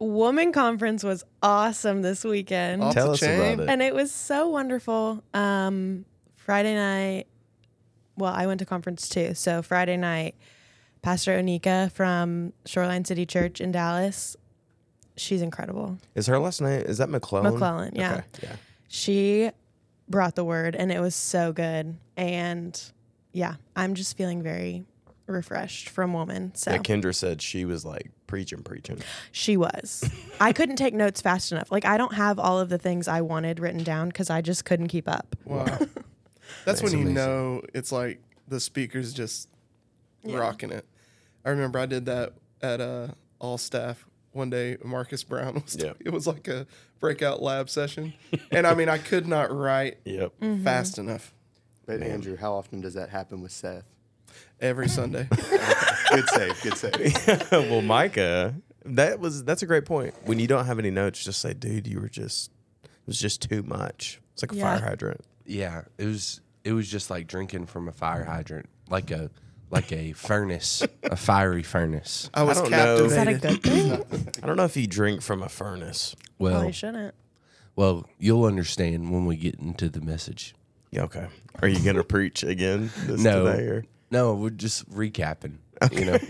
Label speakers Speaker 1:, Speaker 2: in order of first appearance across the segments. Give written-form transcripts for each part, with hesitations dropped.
Speaker 1: Woman Conference was awesome this weekend.
Speaker 2: Off
Speaker 3: Tell
Speaker 2: the
Speaker 3: us
Speaker 2: chain.
Speaker 3: about it.
Speaker 1: And it was so wonderful. Friday night, well, I went to conference too. So Friday night, Pastor Onika from Shoreline City Church in Dallas, she's incredible.
Speaker 3: Is her last name, is that McClellan?
Speaker 1: McClellan, yeah.
Speaker 3: Okay, yeah.
Speaker 1: She brought the word and it was so good. And yeah, I'm just feeling very refreshed from Woman. So
Speaker 3: Yeah, Kendra said she was like preaching.
Speaker 1: she was. I couldn't take notes fast enough. Like, I don't have all of the things I wanted written down because I just couldn't keep up.
Speaker 2: Wow. That's when you
Speaker 3: amazing.
Speaker 2: know it's like the speaker's just rocking it. I remember I did that at All Staff one day. Marcus Brown was it was like a breakout lab session. And I mean, I could not write
Speaker 3: Yep.
Speaker 2: fast enough
Speaker 4: But Andrew, how often does that happen with Seth?
Speaker 2: every Sunday.
Speaker 4: Good save.
Speaker 3: Well, Micah, that's a great point. When you don't have any notes, just say, dude, it was just too much. It's like a fire hydrant.
Speaker 5: Yeah, it was just like drinking from a fire hydrant, like a furnace, a fiery furnace.
Speaker 2: I was
Speaker 3: don't know.
Speaker 1: Is that a
Speaker 2: captivated.
Speaker 1: good thing?
Speaker 3: I don't know if you drink from a furnace.
Speaker 5: Well,
Speaker 1: Probably shouldn't.
Speaker 5: well, you'll understand when we get into the message.
Speaker 3: Yeah, okay. Are you going to preach again
Speaker 5: No.
Speaker 3: today? Or?
Speaker 5: No, we're just recapping. You know,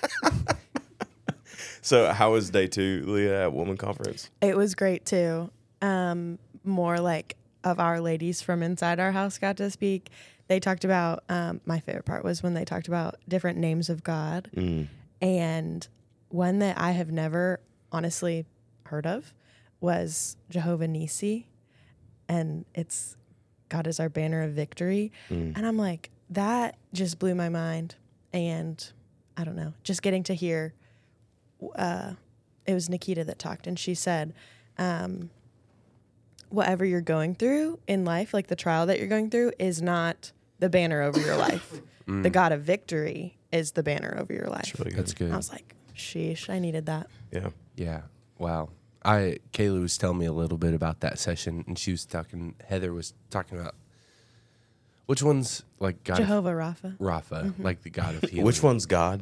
Speaker 3: So how was day 2, Leah, at Woman Conference?
Speaker 1: It was great too. More like of our ladies from inside our house got to speak. They talked about, my favorite part was when they talked about different names of God. And one that I have never honestly heard of was Jehovah Nissi. And it's God is our banner of victory. And I'm like, that just blew my mind. And I don't know, just getting to hear, it was Nikita that talked, and she said, whatever you're going through in life, like the trial that you're going through, is not the banner over your life. The God of victory is the banner over your life.
Speaker 3: Really good.
Speaker 5: that's good.
Speaker 1: I was like, sheesh, I needed that.
Speaker 3: Yeah.
Speaker 5: Yeah. Wow. Kayla was telling me a little bit about that session, and Heather was talking about which one's like God
Speaker 1: Jehovah Rapha.
Speaker 5: Rapha, like the God of healing.
Speaker 3: Which one's God?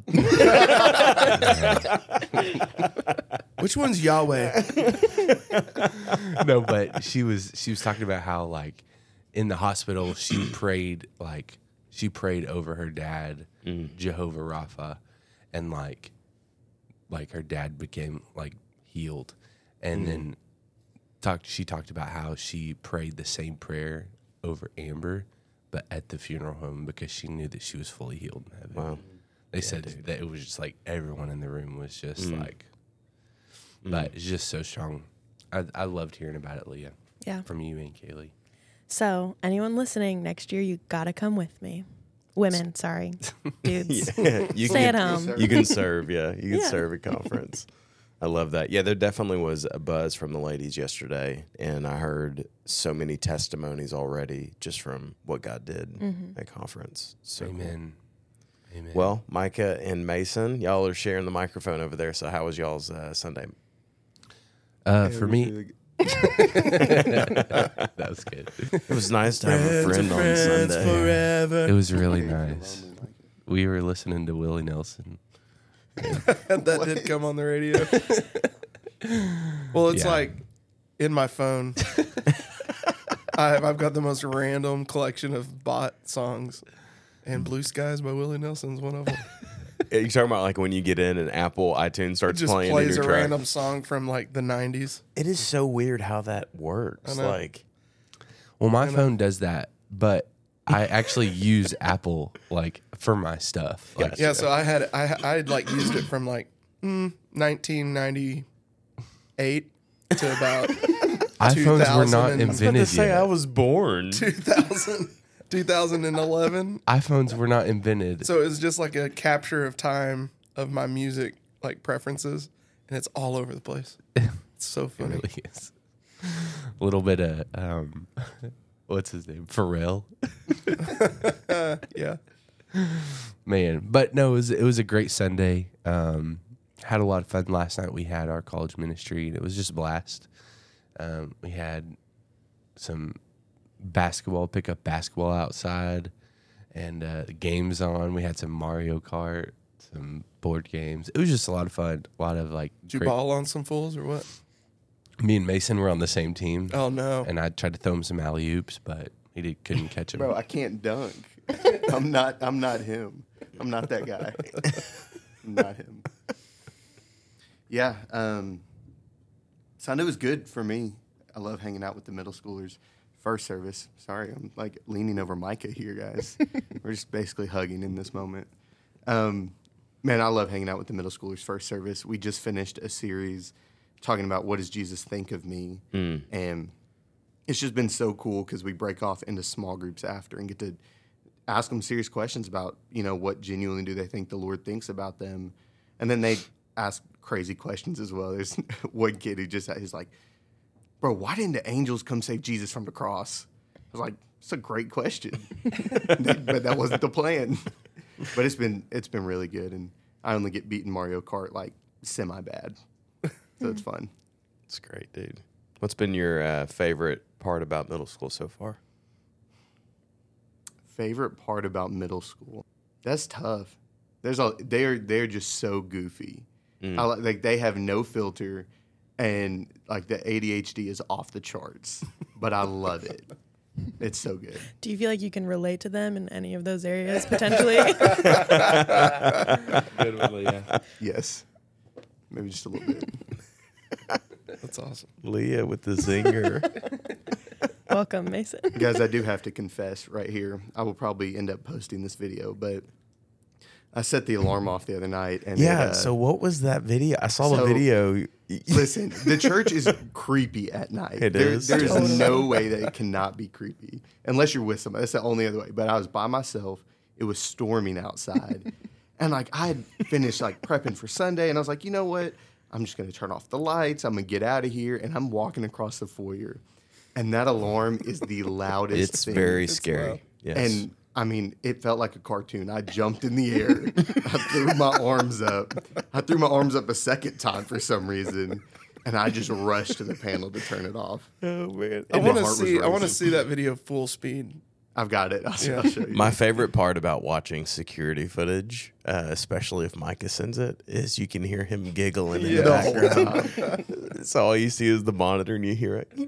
Speaker 2: Which one's Yahweh?
Speaker 5: No, but she was talking about how like in the hospital she prayed over her dad, Jehovah Rapha, and like her dad became like healed, and then she talked about how she prayed the same prayer over Amber, but at the funeral home because she knew that she was fully healed in heaven.
Speaker 3: Wow.
Speaker 5: They said that it was just like everyone in the room was just like, but it's just so strong. I loved hearing about it, Leah.
Speaker 1: Yeah.
Speaker 5: From you and Kaylee.
Speaker 1: So anyone listening, next year you gotta come with me. Women, sorry, dudes.
Speaker 3: Yeah, you
Speaker 1: Stay
Speaker 3: can,
Speaker 1: at home.
Speaker 3: You can serve, yeah. You can
Speaker 1: Yeah.
Speaker 3: serve at conference. I love that. Yeah, there definitely was a buzz from the ladies yesterday, and I heard so many testimonies already just from what God did at conference. So cool.
Speaker 5: Amen. Amen.
Speaker 3: Well, Micah and Mason, y'all are sharing the microphone over there. So how was y'all's Sunday?
Speaker 5: For me, that was good.
Speaker 3: It was nice to have a friend on Sunday.
Speaker 2: Forever.
Speaker 5: It was really nice. We were listening to Willie Nelson.
Speaker 2: That did come on the radio. Well, it's
Speaker 5: Yeah.
Speaker 2: like in my phone. I've got the most random collection of bot songs, and Blue Skies by Willie Nelson's one of them.
Speaker 3: You're talking about like when you get in and Apple iTunes
Speaker 2: It
Speaker 3: starts
Speaker 2: just
Speaker 3: playing in
Speaker 2: plays
Speaker 3: your
Speaker 2: a
Speaker 3: track.
Speaker 2: random song from like the 90s.
Speaker 3: It is so weird how that works.
Speaker 2: I know.
Speaker 3: Like,
Speaker 5: Well, my phone does that, but I actually use Apple like for my stuff. Like,
Speaker 3: Gotcha.
Speaker 2: Yeah, so I had like used it from like 1998 to about
Speaker 5: iPhones were not
Speaker 2: 2000 and-
Speaker 5: invented yet.
Speaker 3: was born.
Speaker 2: 2011.
Speaker 5: iPhones were not invented.
Speaker 2: So it was just like a capture of time of my music like preferences, and it's all over the place. It's so
Speaker 5: It
Speaker 2: funny.
Speaker 5: really is. A little bit of what's his name? Pharrell.
Speaker 2: Yeah.
Speaker 5: Man. But no, it was a great Sunday. Had a lot of fun last night. We had our college ministry, and it was just a blast. We had some pick up basketball outside, and games on. We had some Mario Kart. some board games. It was just a lot of fun. A lot of like.
Speaker 2: Did you ball on some fools or what?
Speaker 5: Me and Mason were on the same team.
Speaker 2: Oh no!
Speaker 5: And I tried to throw him some alley oops, but couldn't catch him.
Speaker 4: Bro, I can't dunk. I'm not him. I'm not that guy. I'm not him. Yeah. Sunday was good for me. I love hanging out with the middle schoolers. First service. Sorry, I'm like leaning over Micah here, guys. We're just basically hugging in this moment. Man, I love hanging out with the middle schoolers. First service. We just finished a series talking about what does Jesus think of me, and it's just been so cool because we break off into small groups after and get to ask them serious questions about, what genuinely do they think the Lord thinks about them. And then they ask crazy questions as well. There's one kid who he's like, bro, why didn't the angels come save Jesus from the cross? I was like, it's a great question. But that wasn't the plan. But it's been really good. And I only get beaten Mario Kart like semi-bad. So it's fun.
Speaker 3: It's great, dude. What's been your favorite part about middle school so far?
Speaker 4: Favorite part about middle school? That's tough. They're just so goofy. They have no filter, and like the ADHD is off the charts. But I love it. It's so good.
Speaker 1: Do you feel like you can relate to them in any of those areas potentially?
Speaker 5: Good one, yeah.
Speaker 4: Yes, maybe just a little bit.
Speaker 2: That's awesome.
Speaker 3: Leah with the zinger.
Speaker 1: Welcome, Mason.
Speaker 4: Guys, I do have to confess right here. I will probably end up posting this video, but I set the alarm off the other night. And
Speaker 3: So what was that video? I saw the video.
Speaker 4: Listen, the church is creepy at night.
Speaker 3: Is.
Speaker 4: There's
Speaker 1: Totally.
Speaker 4: no way that it cannot be creepy unless you're with somebody. That's the only other way. But I was by myself. It was storming outside. And like I had finished like prepping for Sunday, and I was like, you know what? I'm just going to turn off the lights. I'm going to get out of here. And I'm walking across the foyer. And that alarm is the loudest
Speaker 3: It's
Speaker 4: thing.
Speaker 3: very
Speaker 2: It's
Speaker 3: scary.
Speaker 2: loud.
Speaker 3: Yes.
Speaker 4: And I mean, it felt like a cartoon. I jumped in the air. I threw my arms up. I threw my arms up a second time for some reason. And I just rushed to the panel to turn it off.
Speaker 3: Oh man.
Speaker 2: I
Speaker 4: And my
Speaker 2: want to
Speaker 4: heart was
Speaker 2: see. I want to
Speaker 4: racing.
Speaker 2: see that video full speed.
Speaker 4: I've got it. I'll show you.
Speaker 3: My favorite part about watching security footage, especially if Micah sends it, is you can hear him giggling in the
Speaker 4: The whole
Speaker 3: background.
Speaker 4: time.
Speaker 3: So all you see is the monitor and you hear it.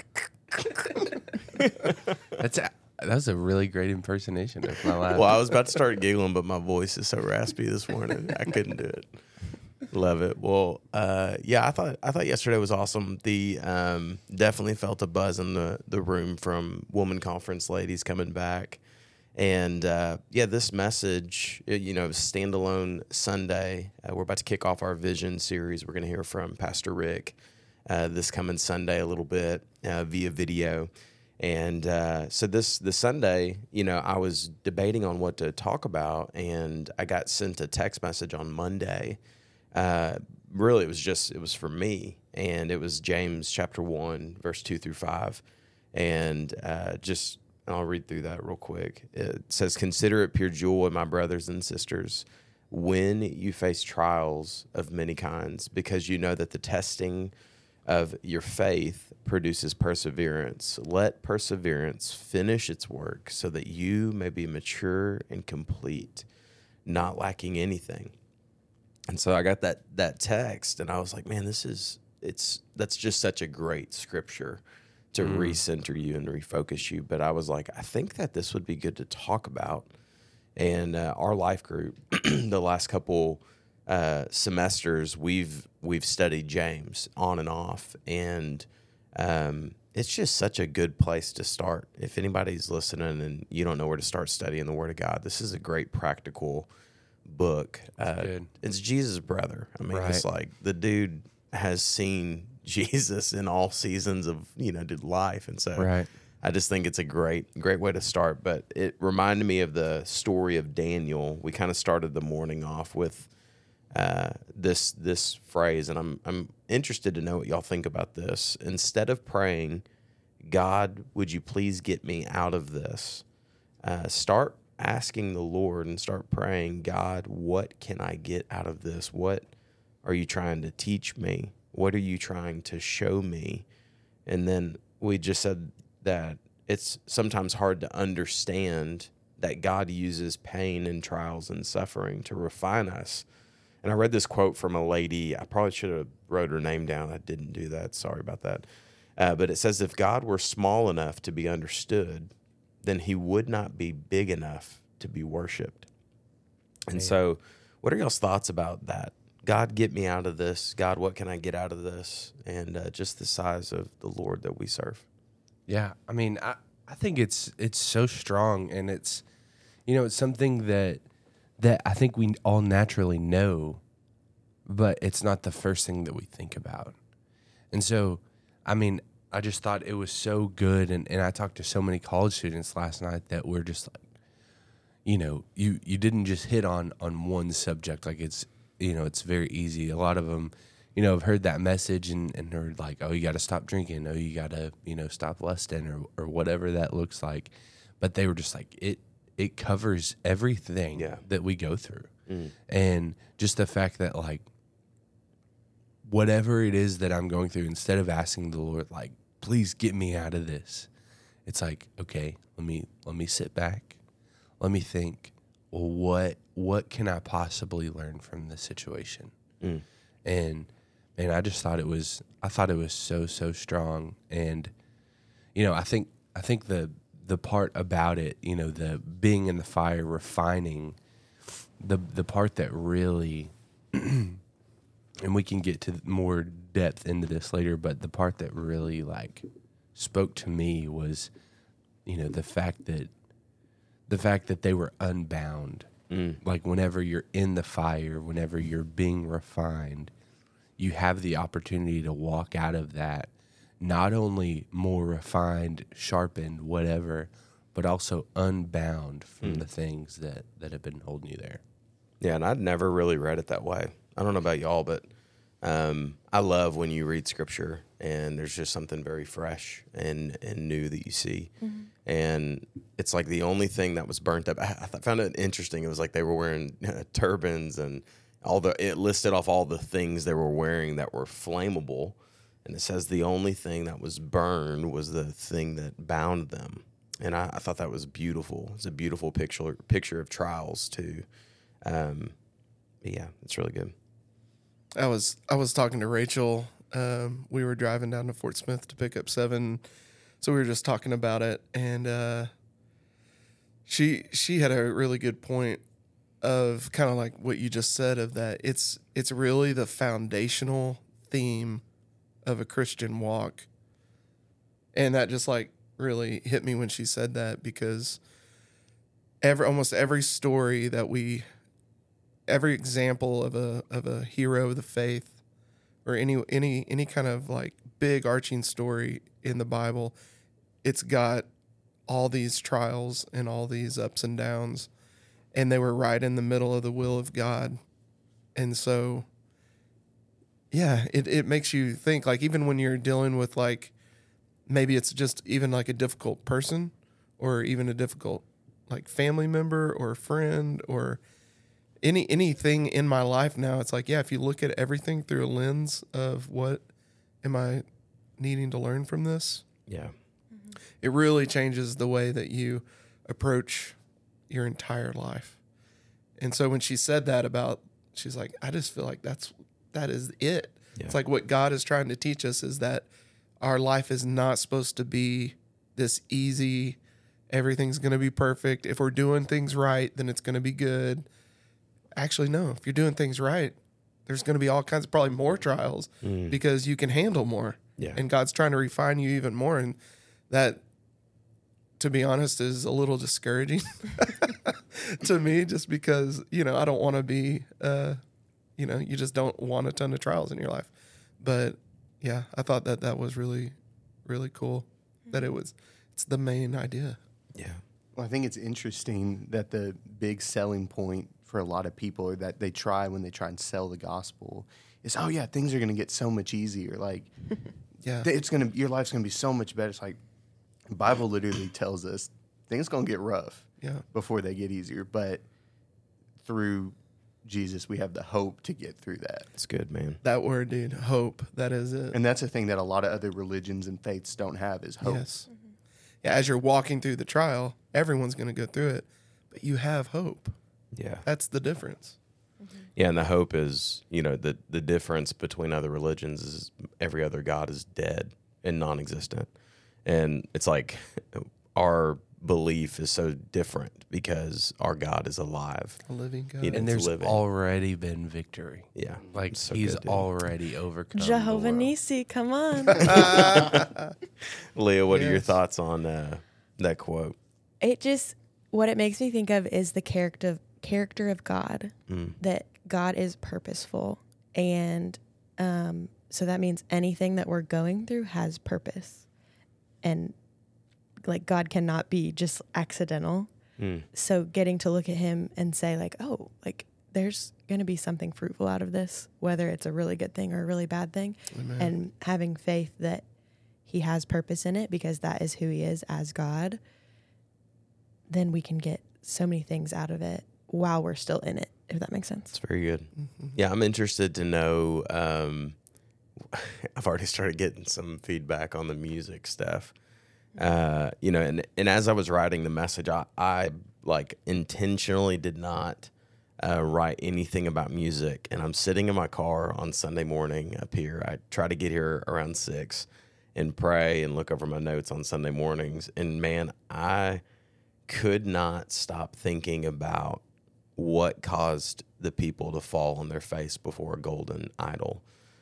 Speaker 5: That was a really great impersonation of my laugh.
Speaker 3: Well, I was about to start giggling, but my voice is so raspy this morning, I couldn't do it. Love it. Well, yeah, I thought yesterday was awesome. The definitely felt a buzz in the room from Woman Conference ladies coming back, and yeah, this message, standalone Sunday. We're about to kick off our Vision series. We're going to hear from Pastor Rick this coming Sunday a little bit via video. And so this Sunday, I was debating on what to talk about, and I got sent a text message on Monday. Really, it was for me, and it was James chapter 1, verse 2 through 5. And I'll read through that real quick. It says, "Consider it pure joy, my brothers and sisters, when you face trials of many kinds, because you know that the testing of your faith produces perseverance. Let perseverance finish its work so that you may be mature and complete, not lacking anything." And so I got that text, and I was like, man, that's just such a great scripture to recenter you and refocus you. But I was like, I think that this would be good to talk about. And our life group, the last couple semesters, we've studied James on and off, and it's just such a good place to start. If anybody's listening and you don't know where to start studying the Word of God, this is a great practical book. It's Jesus' brother. I mean, It's like the dude has seen Jesus in all seasons of life, and so I just think it's a great way to start. But it reminded me of the story of Daniel. We kind of started the morning off with this phrase, and I'm interested to know what y'all think about this. Instead of praying, "God, would you please get me out of this?" Start asking the Lord and start praying, "God, what can I get out of this? What are you trying to teach me? What are you trying to show me?" And then we just said that it's sometimes hard to understand that God uses pain and trials and suffering to refine us. And I read this quote from a lady. I probably should have wrote her name down. I didn't do that. Sorry about that. But it says, if God were small enough to be understood, then he would not be big enough to be worshiped. And so what are y'all's thoughts about that? God, get me out of this. God, what can I get out of this? And just the size of the Lord that we serve.
Speaker 5: Yeah, I mean, I think it's so strong, and it's, it's something that I think we all naturally know, but it's not the first thing that we think about. And so, I mean, I just thought it was so good, and I talked to so many college students last night that were just like, you didn't just hit on one subject. Like it's very easy. A lot of them, have heard that message and they're like, oh, you got to stop drinking. Oh, you got to, stop lusting or whatever that looks like. But they were just like, it covers everything that we go through. And just the fact that like, whatever it is that I'm going through, instead of asking the Lord, like, please get me out of this, it's like, okay, let me sit back. Let me think, well, what can I possibly learn from this situation? And I just thought it was so strong. And, I think the part about it, the being in the fire, refining, the part that really, and we can get to more depth into this later, but the part that really like spoke to me was, the fact that they were unbound. Like whenever you're in the fire, whenever you're being refined, you have the opportunity to walk out of that not only more refined, sharpened, whatever, but also unbound from the things that have been holding you there.
Speaker 3: Yeah, and I'd never really read it that way. I don't know about y'all, but I love when you read scripture and there's just something very fresh and new that you see. And it's like the only thing that was burnt up. I found it interesting. It was like they were wearing turbans and it listed off all the things they were wearing that were flammable. And it says the only thing that was burned was the thing that bound them. And I thought that was beautiful. It's a beautiful picture of trials too. But yeah, it's really good.
Speaker 2: I was talking to Rachel. We were driving down to Fort Smith to pick up Seven, so we were just talking about it, and she had a really good point of kind of like what you just said, of that it's really the foundational theme of a Christian walk, and that just like really hit me when she said that, because almost every story that every example of a hero of the faith, or any kind of like big arching story in the Bible, it's got all these trials and all these ups and downs, and they were right in the middle of the will of God. And so, yeah, it makes you think, like, even when you're dealing with, like, maybe it's just even like a difficult person, or even a difficult like family member or friend, or anything in my life now, it's like, yeah, if you look at everything through a lens of what am I needing to learn from this?
Speaker 3: Yeah.
Speaker 2: It really changes the way that you approach your entire life. And so when she said that she's like, I just feel like that is it. Yeah. It's like what God is trying to teach us is that our life is not supposed to be this easy, everything's going to be perfect. If we're doing things right, then it's going to be good. Actually, no. If you're doing things right, there's going to be all kinds of probably more trials because you can handle more.
Speaker 3: Yeah.
Speaker 2: And God's trying to refine you even more. And that, to be honest, is a little discouraging to me, just because, I don't want to be, you just don't want a ton of trials in your life. But yeah, I thought that was really, really cool that it's the main idea.
Speaker 3: Yeah.
Speaker 4: Well, I think it's interesting that the big selling point for a lot of people, or that they try when they try and sell the gospel, is, oh yeah, things are going to get so much easier. Like,
Speaker 2: yeah,
Speaker 4: your life's going to be so much better. It's like, the Bible literally tells us things going to get rough before they get easier. But through Jesus, we have the hope to get through that.
Speaker 3: That's good, man.
Speaker 2: That word, dude, hope. That is it.
Speaker 4: And that's a thing that a lot of other religions and faiths don't have, is hope.
Speaker 2: Yes. Yeah, as you're walking through the trial, everyone's going to go through it. but you have hope.
Speaker 3: Yeah.
Speaker 2: That's the difference.
Speaker 3: Yeah, and the hope is, the difference between other religions is every other god is dead and non-existent. And it's like our belief is so different because our God is alive.
Speaker 2: A living God.
Speaker 5: And there's already been victory.
Speaker 3: Yeah.
Speaker 5: Like
Speaker 3: so
Speaker 5: he's
Speaker 3: good,
Speaker 5: already overcome.
Speaker 1: Jehovah Nissi, come on.
Speaker 3: Leah, what are your thoughts on that quote?
Speaker 1: What it makes me think of is the character of God, that God is purposeful. And so that means anything that we're going through has purpose. And like God cannot be just accidental. So getting to look at him and say like, oh, like there's going to be something fruitful out of this, whether it's a really good thing or a really bad thing. Amen. And having faith that he has purpose in it because that is who he is as God, then we can get so many things out of it while we're still in it, if that makes sense.
Speaker 3: It's very good. Yeah, I'm interested to know. I've already started getting some feedback on the music stuff. And as I was writing the message, I like intentionally did not write anything about music. And I'm sitting in my car on Sunday morning up here. I try to get here around 6 and pray and look over my notes on Sunday mornings. And man, I could not stop thinking about what caused the people to fall on their face before a golden idol.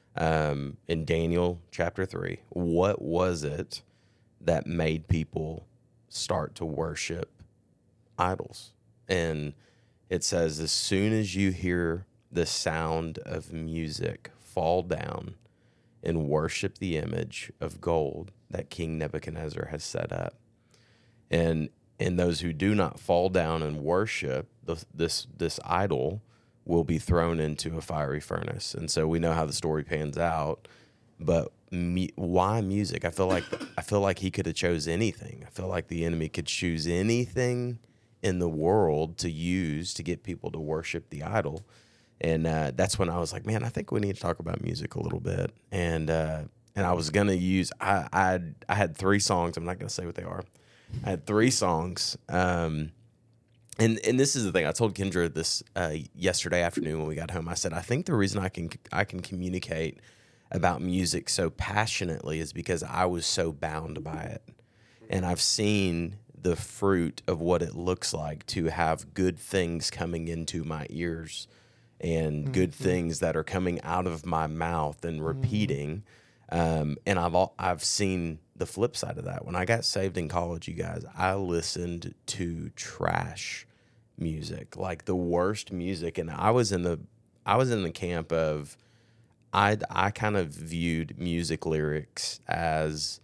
Speaker 3: In Daniel chapter 3, what was it that made people start to worship idols? And it says, as soon as you hear the sound of music, fall down and worship the image of gold that King Nebuchadnezzar has set up. And those who do not fall down and worship this idol will be thrown into a fiery furnace. And so we know how the story pans out, but why music? I feel like he could have chose anything. I feel like the enemy could choose anything in the world to use to get people to worship the idol. And that's when I was like, man, I think we need to talk about music a little bit. And I was going to use, I had 3 songs. I'm not going to say what they are. I had 3 songs. And this is the thing. I told Kendra this yesterday afternoon when we got home. I said, I think the reason I can communicate about music so passionately is because I was so bound by it. And I've seen the fruit of what it looks like to have good things coming into my ears and good things that are coming out of my mouth and repeating. And I've seen the flip side of that. When I got saved in college, you guys, I listened to trash music, like the worst music. And I was in the camp of, I kind of viewed music lyrics as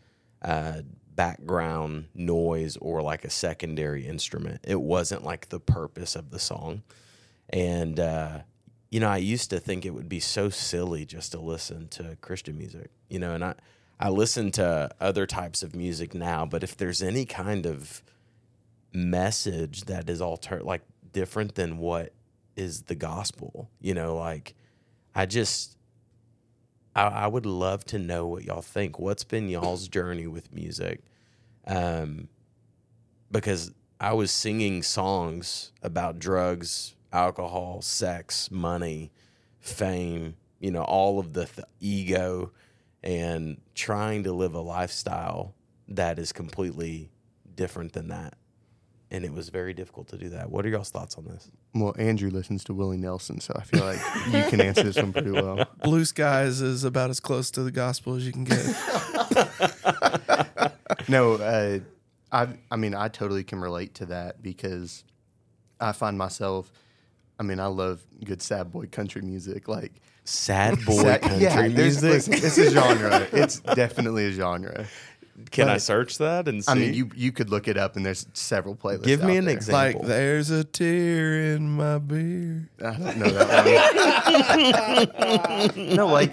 Speaker 3: background noise or like a secondary instrument. It wasn't like the purpose of the song. And, I used to think it would be so silly just to listen to Christian music, and I listen to other types of music now, but if there's any kind of message that is different than what is the gospel, I would love to know what y'all think. What's been y'all's journey with music? Because I was singing songs about drugs, alcohol, sex, money, fame, all of the ego, and trying to live a lifestyle that is completely different than that. And it was very difficult to do that. What are y'all's thoughts on this?
Speaker 4: Well, Andrew listens to Willie Nelson, so I feel like you can answer this one pretty well.
Speaker 2: Blue Skies is about as close to the gospel as you can get.
Speaker 4: No, I totally can relate to that because I find myself, I love good sad boy country music. Like
Speaker 3: sad boy country music?
Speaker 4: Listen, it's a genre. It's definitely a genre.
Speaker 3: Can I search that and see?
Speaker 4: You could look it up, and there's several playlists.
Speaker 3: Give me an
Speaker 4: there.
Speaker 3: example.
Speaker 2: Like, there's a tear in my beer.
Speaker 4: I don't know that one. No, like,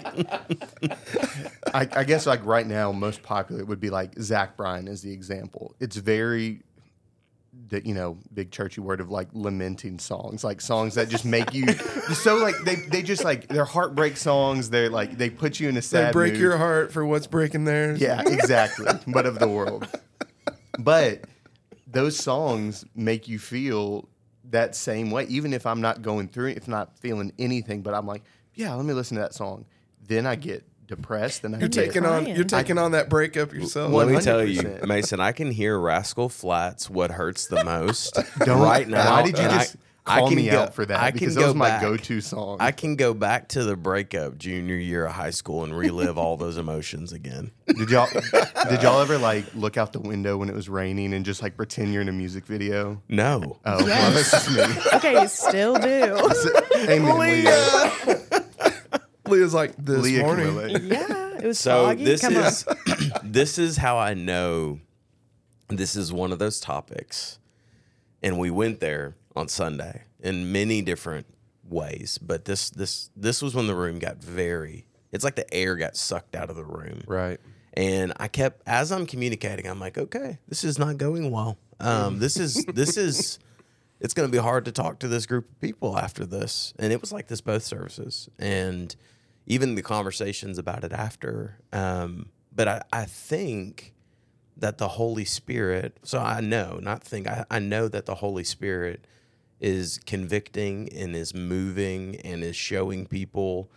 Speaker 4: I guess like right now, most popular would be like Zach Bryan as the example. It's very, big churchy word of like lamenting songs, like songs that just make you so like they just like they're heartbreak songs. They're like they put you in a sad.
Speaker 2: They break
Speaker 4: mood.
Speaker 2: your heart for what's breaking theirs.
Speaker 4: Yeah, exactly. But of the world. But those songs make you feel that same way, even if I'm not going through it, if not feeling anything, but I'm like, yeah, let me listen to that song. Then I get depressed and
Speaker 2: You're taking on that breakup yourself.
Speaker 3: Let me tell you,
Speaker 4: 100%.
Speaker 3: Mason, I can hear Rascal Flatts, What Hurts the Most,
Speaker 4: Don't-
Speaker 3: right now.
Speaker 4: Why did you
Speaker 3: and
Speaker 4: just
Speaker 3: I
Speaker 4: call
Speaker 3: can
Speaker 4: me
Speaker 3: go-
Speaker 4: out for that?
Speaker 3: I can
Speaker 4: Because
Speaker 3: go
Speaker 4: those are my
Speaker 3: back.
Speaker 4: go-to songs.
Speaker 3: I can go back to the breakup junior year of high school and relive all those emotions again.
Speaker 4: Did y'all ever like look out the window when it was raining and just like pretend you're in a music video?
Speaker 3: No.
Speaker 4: Oh, well, that's just me.
Speaker 1: Okay, you still do.
Speaker 4: Amen, Leah.
Speaker 2: Leah's like, this
Speaker 4: Leah can
Speaker 2: morning.
Speaker 4: relate.
Speaker 1: Yeah, it was
Speaker 3: So
Speaker 1: foggy.
Speaker 3: this
Speaker 1: Come on.
Speaker 3: is this is how I know this is one of those topics. And we went there on Sunday in many different ways, but this was when the room got it's like the air got sucked out of the room.
Speaker 5: Right.
Speaker 3: And I kept, as I'm communicating, I'm like, okay, this is not going well. This is it's going to be hard to talk to this group of people after this. And it was like this both services, and even the conversations about it after. But I think that the Holy Spirit, so I know, not think, I know that the Holy Spirit is convicting and is moving and is showing people.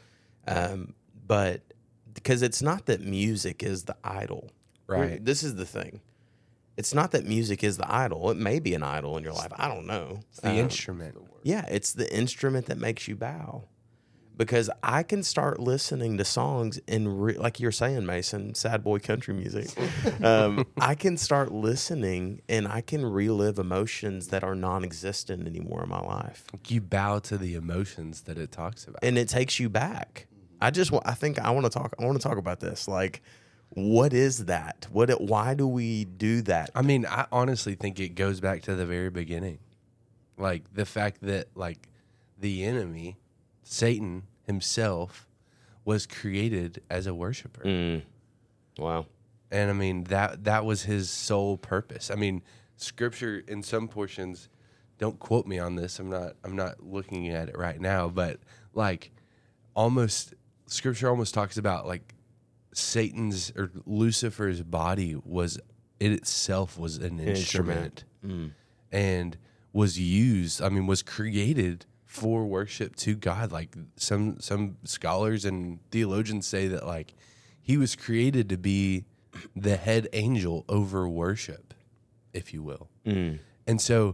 Speaker 3: But because it's not that music is the idol.
Speaker 5: Right.
Speaker 3: This is the thing. It's not that music is the idol. It may be an idol in your life. I don't know.
Speaker 5: It's the instrument.
Speaker 3: Yeah, it's the instrument that makes you bow. Because I can start listening to songs like you're saying, Mason, sad boy country music. I can start listening and I can relive emotions that are non-existent anymore in my life.
Speaker 5: You bow to the emotions that it talks about.
Speaker 3: And it takes you back. I want to talk about this. Like, what is that? Why do we do that?
Speaker 5: I mean, I honestly think it goes back to the very beginning. Like the fact that like the enemy, Satan himself, was created as a worshiper.
Speaker 3: Wow.
Speaker 5: And I mean that was his sole purpose. I mean, scripture in some portions, don't quote me on this. I'm not looking at it right now, but like scripture almost talks about like Satan's or Lucifer's body itself was an instrument. And was used, was created for worship to God. Like some scholars and theologians say that like he was created to be the head angel over worship, if you will. And so,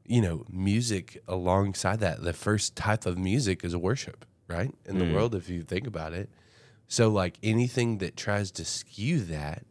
Speaker 5: music alongside that, the first type of music is worship, right? In the world, if you think about it. So like anything that tries to skew that,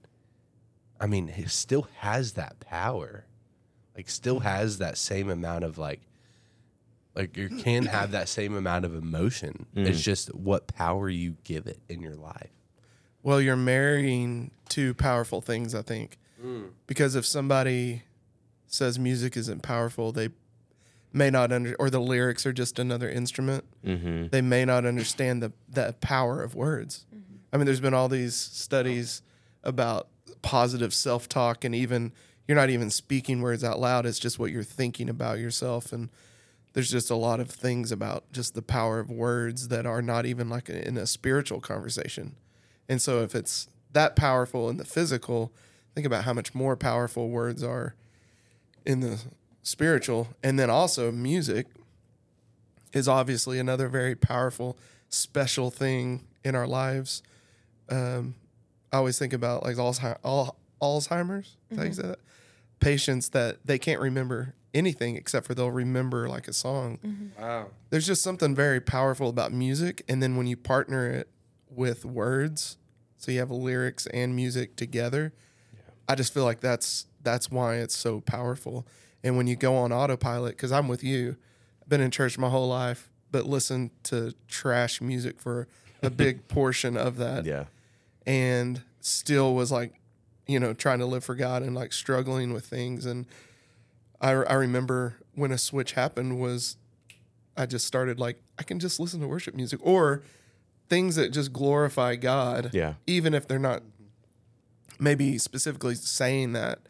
Speaker 5: it still has that power. Like still has that same amount of like you can have that same amount of emotion. It's just what power you give it in your life.
Speaker 2: Well, you're marrying two powerful things, I think. Because if somebody says music isn't powerful, they may not or the lyrics are just another instrument. They may not understand the power of words. There's been all these studies about positive self-talk, and even you're not even speaking words out loud. It's just what you're thinking about yourself. And there's just a lot of things about just the power of words that are not even like in a spiritual conversation. And so if it's that powerful in the physical, think about how much more powerful words are in the spiritual. And then also music is obviously another very powerful, special thing in our lives. I always think about like Alzheimer's, is that how you say that? Patients that they can't remember anything except for they'll remember like a song.
Speaker 5: Wow.
Speaker 2: There's just something very powerful about music. And then when you partner it with words, so you have lyrics and music together, I just feel like that's why it's so powerful. And when you go on autopilot, because I'm with you, I've been in church my whole life, but listen to trash music for a big portion of that.
Speaker 3: Yeah.
Speaker 2: And still was like, trying to live for God and like struggling with things. And I remember when a switch happened was I just started like, I can just listen to worship music or things that just glorify God.
Speaker 3: Yeah.
Speaker 2: Even if they're not maybe specifically saying that.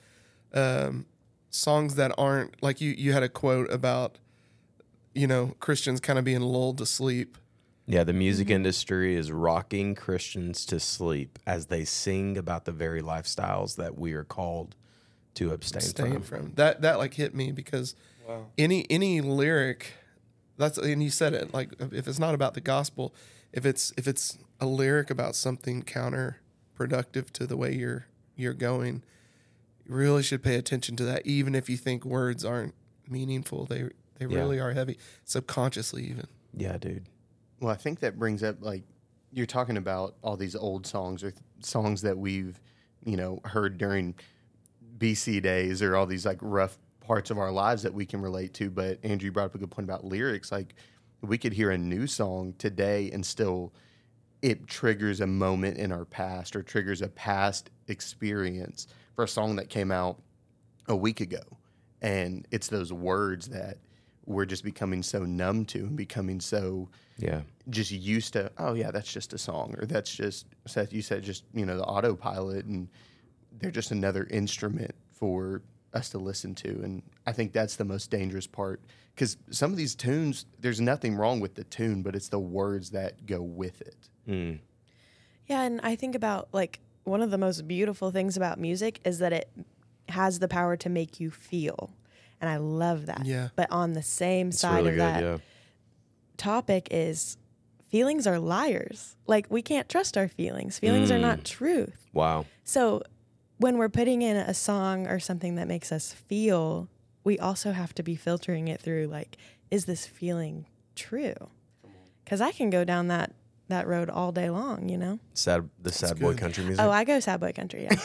Speaker 2: Songs that aren't like you had a quote about, Christians kind of being lulled to sleep.
Speaker 3: Yeah, the music industry is rocking Christians to sleep as they sing about the very lifestyles that we are called to abstain
Speaker 2: Abstain
Speaker 3: from.
Speaker 2: from. That like hit me because any lyric, and you said it, like if it's not about the gospel, if it's a lyric about something counterproductive to the way you're going, you really should pay attention to that, even if you think words aren't meaningful. They really are heavy, subconsciously even.
Speaker 3: Yeah, dude.
Speaker 4: Well, I think that brings up, like, you're talking about all these old songs or songs that we've, heard during BC days, or all these like rough parts of our lives that we can relate to. But Andrew, you brought up a good point about lyrics. Like, we could hear a new song today and still it triggers a moment in our past or triggers a past experience for a song that came out a week ago. And it's those words that we're just becoming so numb to and becoming so just used to, oh yeah, that's just a song, or that's just, Seth, you said just, the autopilot, and they're just another instrument for us to listen to. And I think that's the most dangerous part, because some of these tunes, there's nothing wrong with the tune, but it's the words that go with it.
Speaker 3: Mm.
Speaker 1: Yeah, and I think about, like, one of the most beautiful things about music is that it has the power to make you feel. And I love that.
Speaker 2: Yeah.
Speaker 1: But on the same side
Speaker 3: really
Speaker 1: of
Speaker 3: good,
Speaker 1: that topic is feelings are liars. Like, we can't trust our feelings. Feelings are not truth.
Speaker 3: Wow.
Speaker 1: So when we're putting in a song or something that makes us feel, we also have to be filtering it through, like, is this feeling true? Because I can go down that road all day long,
Speaker 3: The sad boy country music.
Speaker 1: Oh, I go sad boy country, yeah.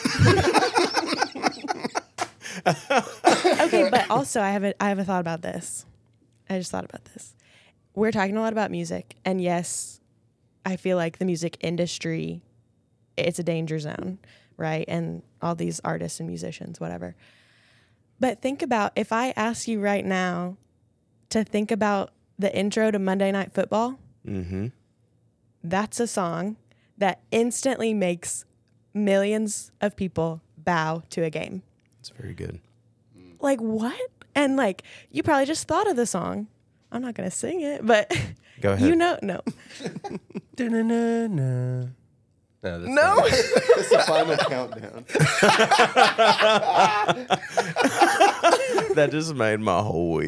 Speaker 1: Okay, but also I have a thought about this. I just thought about this. We're talking a lot about music, and yes, I feel like the music industry, it's a danger zone, right? And all these artists and musicians, whatever. But think about, if I ask you right now to think about the intro to Monday Night Football, that's a song that instantly makes millions of people bow to a game.
Speaker 3: It's very good.
Speaker 1: Like, what? And, like, you probably just thought of the song. I'm not going to sing it, but
Speaker 3: Go ahead.
Speaker 1: no.
Speaker 5: No, that's
Speaker 1: No.
Speaker 4: It's the final countdown.
Speaker 3: That just made my whole week.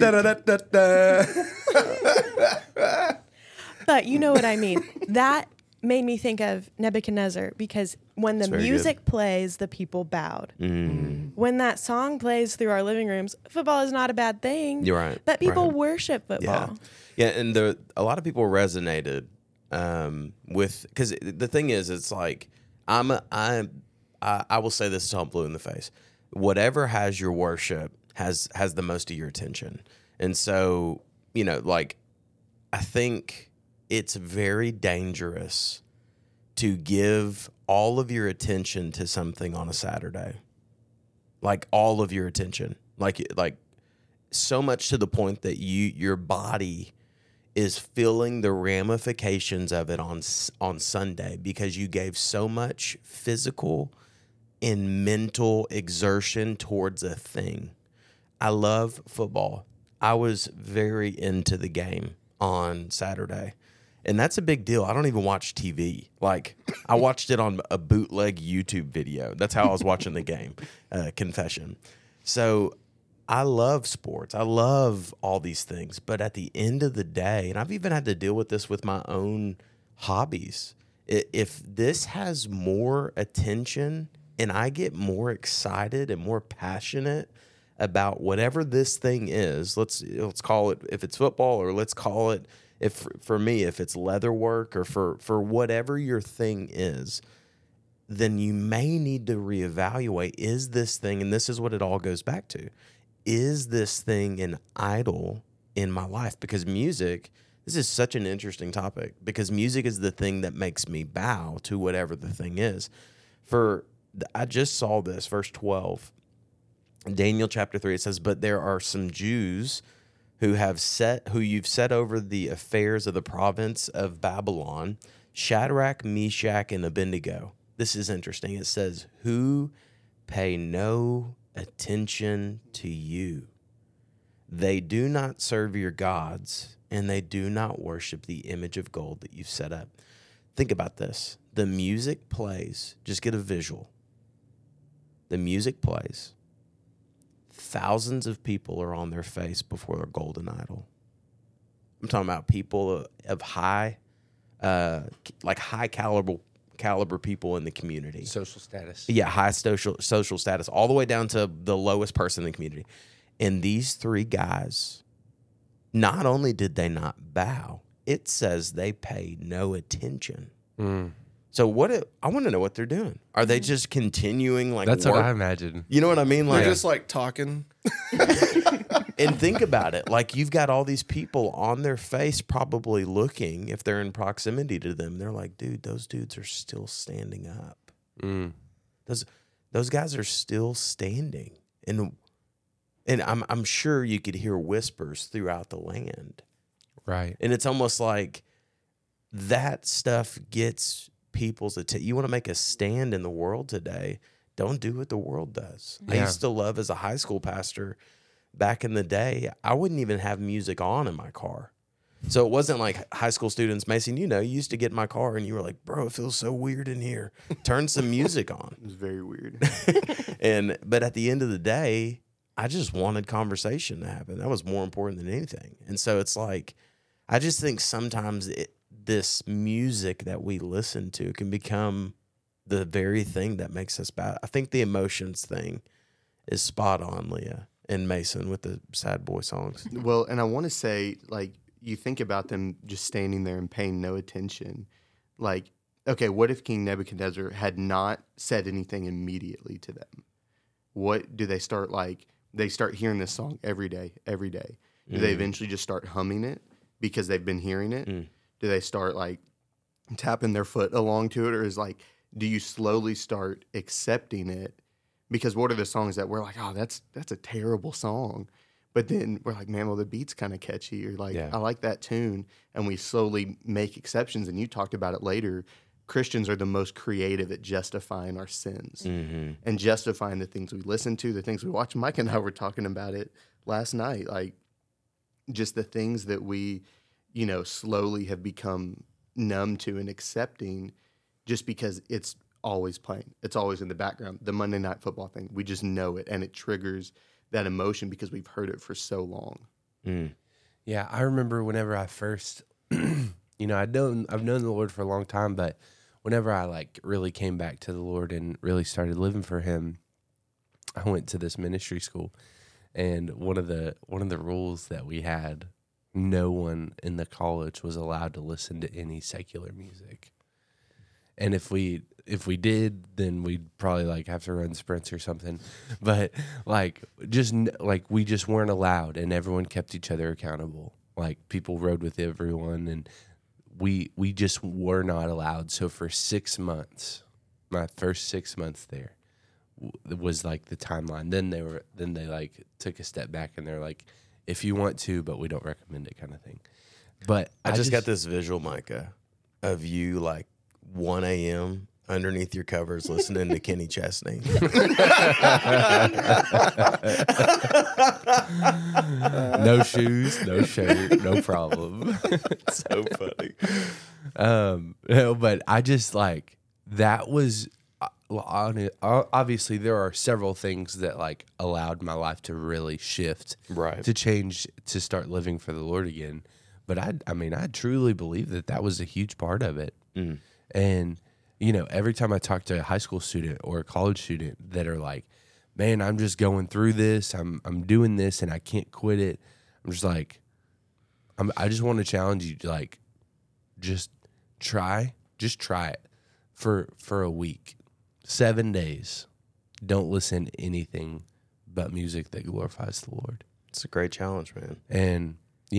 Speaker 1: But you know what I mean. That made me think of Nebuchadnezzar, because when the
Speaker 3: very
Speaker 1: music plays, the people bowed. When that song plays through our living rooms, football is not a bad thing.
Speaker 3: You're right.
Speaker 1: But people
Speaker 3: Right.
Speaker 1: worship football.
Speaker 3: Yeah, and a lot of people resonated with, because the thing is, it's like I will say this until I'm blue in the face. Whatever has your worship has the most of your attention, and so like, I think it's very dangerous to give all of your attention to something on a Saturday. Like, all of your attention, like so much to the point that your body is feeling the ramifications of it on Sunday, because you gave so much physical and mental exertion towards a thing. I love football. I was very into the game on Saturday. And that's a big deal. I don't even watch TV. Like, I watched it on a bootleg YouTube video. That's how I was watching the game. Confession. So I love sports. I love all these things. But at the end of the day, and I've even had to deal with this with my own hobbies, if this has more attention and I get more excited and more passionate about whatever this thing is, let's call it, if it's football, or let's call it, if for me, if it's leather work, or for whatever your thing is, then you may need to reevaluate, is this thing, and this is what it all goes back to, is this thing an idol in my life? Because music, this is such an interesting topic, because music is the thing that makes me bow to whatever the thing is. I just saw this, verse 12, Daniel chapter 3, it says, "But there are some Jews who you've set over the affairs of the province of Babylon, Shadrach, Meshach, and Abednego." This is interesting. It says, "Who pay no attention to you. They do not serve your gods, and they do not worship the image of gold that you've set up." Think about this. The music plays. Just get a visual. The music plays. thousands of people are on their face before their golden idol. I'm talking about people of high caliber people in the community.
Speaker 5: Social status.
Speaker 3: Yeah, high social status, all the way down to the lowest person in the community. And these three guys, not only did they not bow, it says they paid no attention. So I want to know what they're doing. Are they just continuing like
Speaker 5: That's
Speaker 3: work?
Speaker 5: what I imagine.
Speaker 3: You know what I mean?
Speaker 2: They're just like talking.
Speaker 3: And think about it. Like, you've got all these people on their face probably looking, if they're in proximity to them. They're like, dude, those dudes are still standing up. Those guys are still standing. And I'm sure you could hear whispers throughout the land.
Speaker 5: Right.
Speaker 3: And it's almost like that stuff gets people's attention. You want to make a stand in the world today, don't do what the world does.
Speaker 5: Yeah.
Speaker 3: I used to love, as a high school pastor, back in the day, I wouldn't even have music on in my car. So it wasn't like high school students, Mason, you used to get in my car and you were like, bro, it feels so weird in here. Turn some music on.
Speaker 4: It was very weird.
Speaker 3: But at the end of the day, I just wanted conversation to happen. That was more important than anything. And so it's like, I just think sometimes this music that we listen to can become the very thing that makes us bad. I think the emotions thing is spot on, Leah and Mason, with the sad boy songs.
Speaker 4: Well, and I want to say, like, you think about them just standing there and paying no attention. Like, okay, what if King Nebuchadnezzar had not said anything immediately to them? What do they start, like, they start hearing this song every day. Do they eventually just start humming it because they've been hearing it? Do they start, like, tapping their foot along to it? Or is, like, do you slowly start accepting it? Because what are the songs that we're like, oh, that's a terrible song. But then we're like, man, well, the beat's kind of catchy. Or like, I like that tune. And we slowly make exceptions. And you talked about it later. Christians are the most creative at justifying our sins and justifying the things we listen to, the things we watch. Mike and I were talking about it last night. Like, just the things that we, slowly have become numb to and accepting just because it's always playing. It's always in the background. The Monday Night Football thing, we just know it, and it triggers that emotion because we've heard it for so long.
Speaker 5: Yeah, I remember whenever I first, I've known the Lord for a long time, but whenever I like really came back to the Lord and really started living for Him, I went to this ministry school, and one of the rules that we had, no one in the college was allowed to listen to any secular music. And if we did, then we'd probably like have to run sprints or something. But like we just weren't allowed, and everyone kept each other accountable. Like, people rode with everyone, and we just were not allowed. So for 6 months, my first 6 months there was like the timeline. Then they like took a step back and they're like, if you want to, but we don't recommend it, kind of thing. But
Speaker 3: I just got this visual, Micah, of you like 1 a.m. underneath your covers listening to Kenny Chesney.
Speaker 5: No shoes, no shirt, no problem.
Speaker 3: So funny.
Speaker 5: But I just like, that was obviously there are several things that like allowed my life to really shift,
Speaker 3: right,
Speaker 5: to change, to start living for the Lord again. But I truly believe that was a huge part of it. And every time I talk to a high school student or a college student that are like, man, I'm just going through this, I'm doing this and I can't quit it, I'm just like, I just want to challenge you to like, just try it for a week, 7 days. Don't listen to anything but music that glorifies the Lord.
Speaker 3: It's a great challenge, man.
Speaker 5: And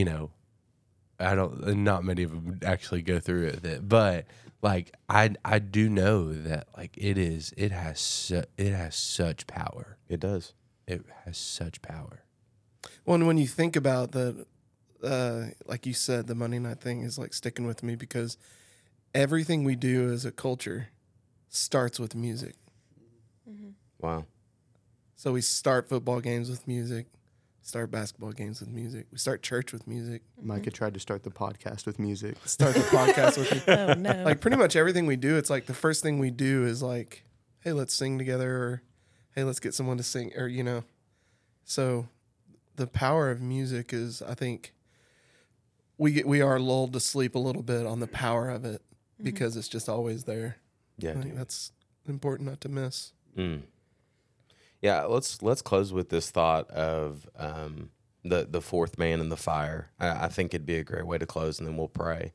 Speaker 5: not many of them actually go through it with it, but like I do know that like it has such power.
Speaker 3: It does.
Speaker 5: It has such power.
Speaker 2: Well, and when you think about the, like you said, the Monday night thing is like sticking with me because everything we do as a culture starts with music.
Speaker 3: Wow.
Speaker 2: So we start football games with music, start basketball games with music. We start church with music.
Speaker 4: Micah tried to start the podcast with music.
Speaker 2: Start the podcast with music.
Speaker 1: Oh, no.
Speaker 2: Like pretty much everything we do, it's like the first thing we do is like, hey, let's sing together, or hey, let's get someone to sing, or So the power of music is, I think, we are lulled to sleep a little bit on the power of it because it's just always there.
Speaker 3: Yeah,
Speaker 2: I think that's important not to miss.
Speaker 3: Yeah, let's close with this thought of the fourth man in the fire. I think it'd be a great way to close, and then we'll pray.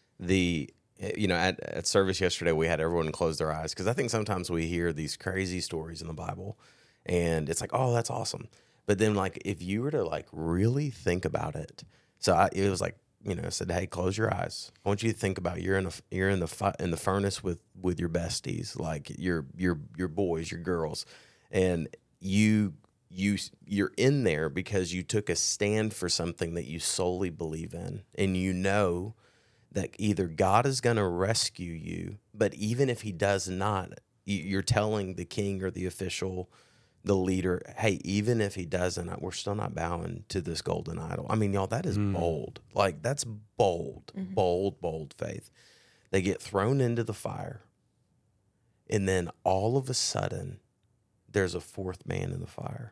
Speaker 3: At service yesterday, we had everyone close their eyes because I think sometimes we hear these crazy stories in the Bible, and it's like, oh, that's awesome. But then, like, if you were to like really think about it, it was like, I said, hey, close your eyes. I want you to think about you're in the furnace with your besties, like your boys, your girls, and you're in there because you took a stand for something that you solely believe in, and you know that either God is going to rescue you, but even if he does not, you're telling the king or the official, the leader, hey, even if he doesn't, we're still not bowing to this golden idol. I mean, y'all, that is bold. Like, that's bold, bold faith. They get thrown into the fire, and then all of a sudden, there's a fourth man in the fire.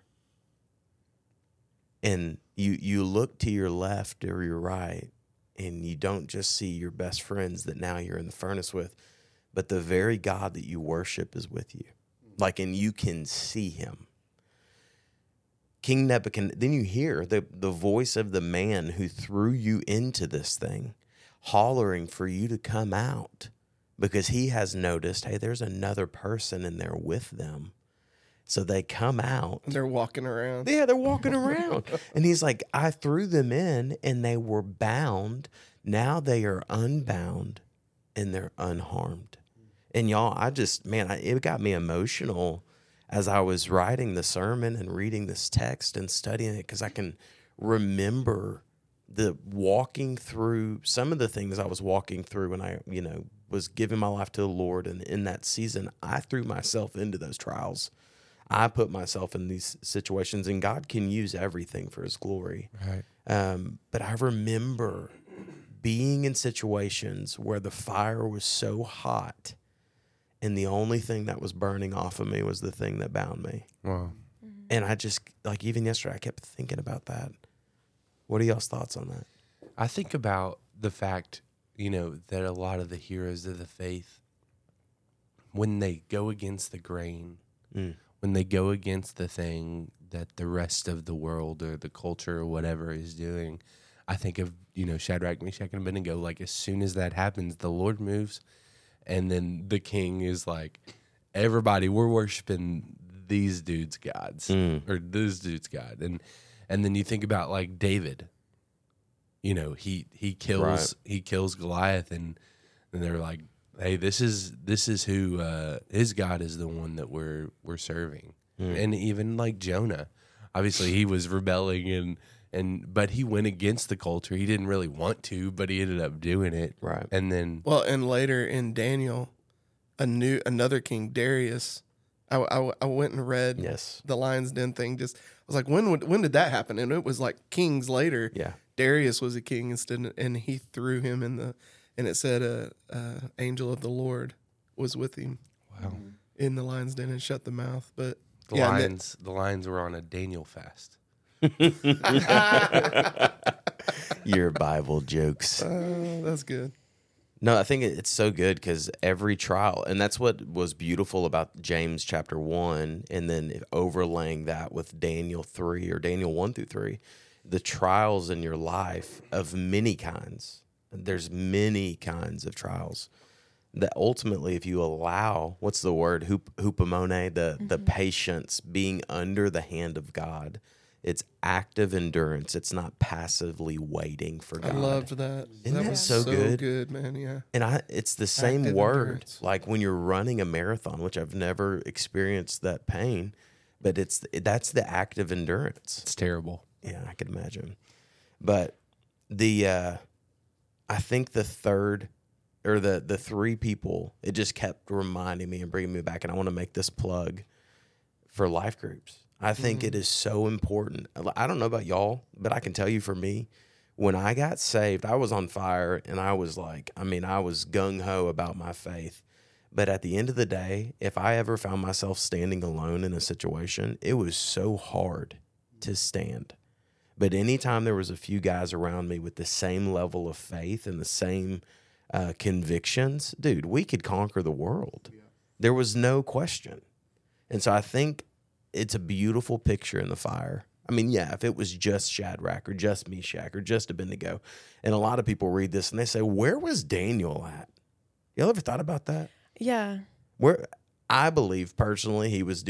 Speaker 3: And you look to your left or your right, and you don't just see your best friends that now you're in the furnace with, but the very God that you worship is with you. Like, and you can see him. King Nebuchadnezzar, then you hear the voice of the man who threw you into this thing, hollering for you to come out because he has noticed, hey, there's another person in there with them. So they come out.
Speaker 2: And they're walking around.
Speaker 3: Yeah, they're walking around. And he's like, I threw them in and they were bound. Now they are unbound and they're unharmed. And y'all, it got me emotional as I was writing the sermon and reading this text and studying it, because I can remember the walking through some of the things I was walking through when I, was giving my life to the Lord. And in that season, I threw myself into those trials. I put myself in these situations, and God can use everything for his glory.
Speaker 5: Right.
Speaker 3: But I remember being in situations where the fire was so hot, and the only thing that was burning off of me was the thing that bound me.
Speaker 5: Wow.
Speaker 3: And I just, like, even yesterday, I kept thinking about that. What are y'all's thoughts on that?
Speaker 5: I think about the fact, that a lot of the heroes of the faith, when they go against the grain, when they go against the thing that the rest of the world or the culture or whatever is doing, I think of, Shadrach, Meshach, and Abednego. Like, as soon as that happens, the Lord moves, and then the king is like, everybody, we're worshiping these dudes' gods or this dude's God. And then you think about, like, David, he kills Goliath, and they're like, hey, this is who his God is, the one that we're serving. And even like Jonah, obviously he was rebelling but he went against the culture. He didn't really want to, but he ended up doing it.
Speaker 3: Right.
Speaker 5: And then
Speaker 2: and later in Daniel, another king, Darius. I went and read the Lion's Den thing. I was like, when did that happen? And it was like kings later.
Speaker 3: Yeah.
Speaker 2: Darius was a king instead, and he threw him and it said angel of the Lord was with him.
Speaker 5: Wow.
Speaker 2: In the Lion's Den and shut the mouth. But
Speaker 5: the lions were on a Daniel fast.
Speaker 3: Your Bible jokes.
Speaker 2: That's good.
Speaker 3: No, I think it's so good because every trial, and that's what was beautiful about James chapter 1, and then overlaying that with Daniel 3 or Daniel 1 through 3, the trials in your life of many kinds. There's many kinds of trials that ultimately, if you allow, what's the word? Hupomone, the patience, being under the hand of God. It's active endurance. It's not passively waiting for God.
Speaker 2: I loved that.
Speaker 3: Isn't that
Speaker 2: was
Speaker 3: so good?
Speaker 2: Good, man. Yeah.
Speaker 3: And it's the same
Speaker 2: Active
Speaker 3: word,
Speaker 2: endurance.
Speaker 3: like when you're running a marathon, which I've never experienced that pain, but that's the active endurance.
Speaker 5: It's terrible.
Speaker 3: Yeah, I could imagine. But I think the third or the three people, it just kept reminding me and bringing me back. And I want to make this plug for life groups. I think it is so important. I don't know about y'all, but I can tell you for me, when I got saved, I was on fire and I was like, I was gung-ho about my faith. But at the end of the day, if I ever found myself standing alone in a situation, it was so hard to stand. But anytime there was a few guys around me with the same level of faith and the same convictions, dude, we could conquer the world. Yeah. There was no question. And so I think it's a beautiful picture in the fire. I mean, yeah, if it was just Shadrach or just Meshach or just Abednego, and a lot of people read this and they say, where was Daniel at? Y'all ever thought about that?
Speaker 1: Yeah.
Speaker 3: Where I believe personally he was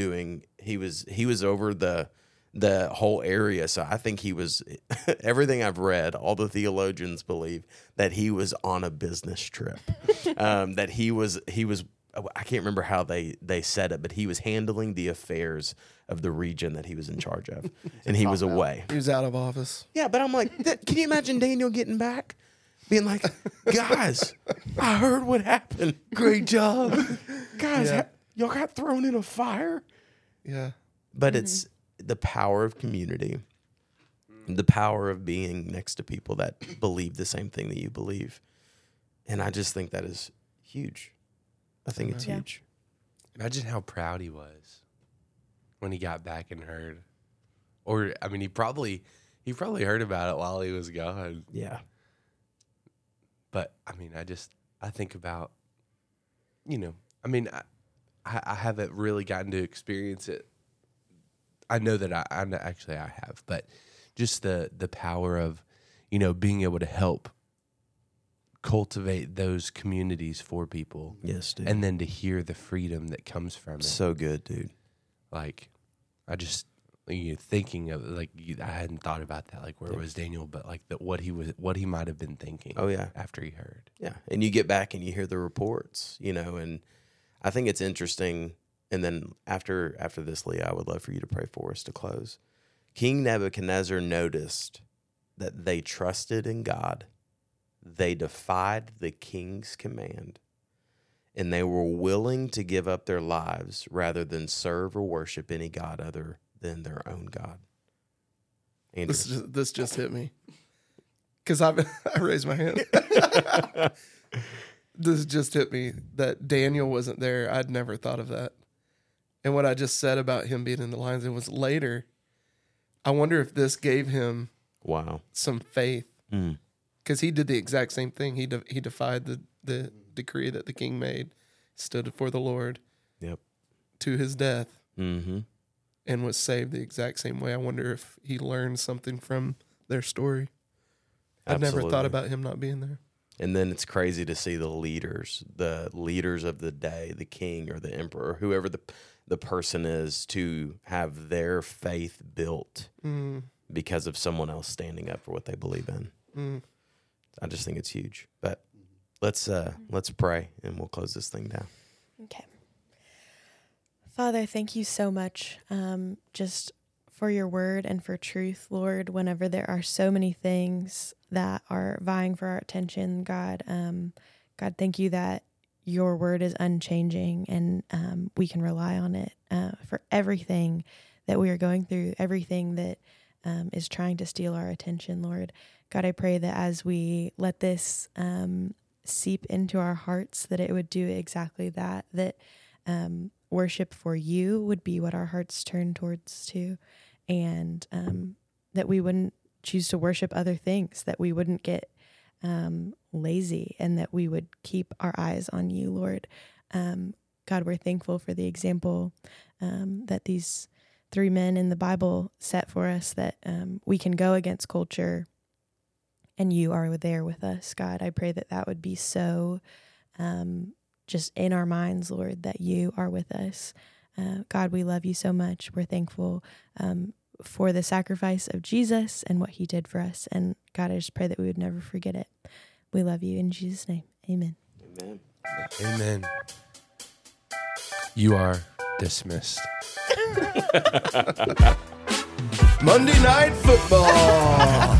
Speaker 3: over the whole area. So I think he was, everything I've read, all the theologians believe that he was on a business trip. That he was, I can't remember how they said it, but he was handling the affairs of the region that he was in charge of, and he was away.
Speaker 2: He was out of office.
Speaker 3: Yeah, but I'm like, can you imagine Daniel getting back, being like, guys, I heard what happened. Great job. Guys, y'all got thrown in a fire?
Speaker 2: Yeah.
Speaker 3: But it's the power of community, the power of being next to people that believe the same thing that you believe. And I just think that is huge. I think it's huge.
Speaker 5: Imagine how proud he was when he got back and heard. Or, I mean, he probably heard about it while he was gone.
Speaker 3: Yeah.
Speaker 5: But, I mean, I think about, I mean, I haven't really gotten to experience it. I know that I have, but just the power of, being able to help cultivate those communities for people.
Speaker 3: Yes, dude.
Speaker 5: And then to hear the freedom that comes from it.
Speaker 3: So good, dude.
Speaker 5: Like, I just thinking of I hadn't thought about that. Like, where was Daniel? But like what he might have been thinking.
Speaker 3: Oh yeah,
Speaker 5: after he heard.
Speaker 3: Yeah, and you get back and you hear the reports, and I think it's interesting. And then after this, Leah, I would love for you to pray for us to close. King Nebuchadnezzar noticed that they trusted in God. They defied the king's command, and they were willing to give up their lives rather than serve or worship any god other than their own God.
Speaker 2: This just hit me because I raised my hand. This just hit me that Daniel wasn't there. I'd never thought of that. And what I just said about him being in the lions, it was later. I wonder if this gave him some faith. Because he did the exact same thing. He defied the decree that the king made, stood for the Lord to his death, and was saved the exact same way. I wonder if he learned something from their story. I'd never thought about him not being there.
Speaker 3: And then it's crazy to see the leaders of the day, the king or the emperor, whoever the person is, to have their faith built because of someone else standing up for what they believe in. I just think it's huge. But let's pray and we'll close this thing down.
Speaker 1: Okay. Father, thank you so much just for your word and for truth, Lord, whenever there are so many things that are vying for our attention, God. God, thank you that your word is unchanging and we can rely on it for everything that we are going through, everything that is trying to steal our attention, Lord. God, I pray that as we let this seep into our hearts, that it would do exactly that worship for you would be what our hearts turn towards too, and that we wouldn't choose to worship other things, that we wouldn't get lazy, and that we would keep our eyes on you, Lord. God, we're thankful for the example that these 3 men in the Bible set for us, that we can go against culture and you are there with us, God. I pray that would be so just in our minds, Lord, that you are with us. God, we love you so much. We're thankful for the sacrifice of Jesus and what he did for us. And God, I just pray that we would never forget it. We love you in Jesus' name. Amen.
Speaker 3: Amen.
Speaker 5: Amen. You are dismissed.
Speaker 2: Monday Night Football.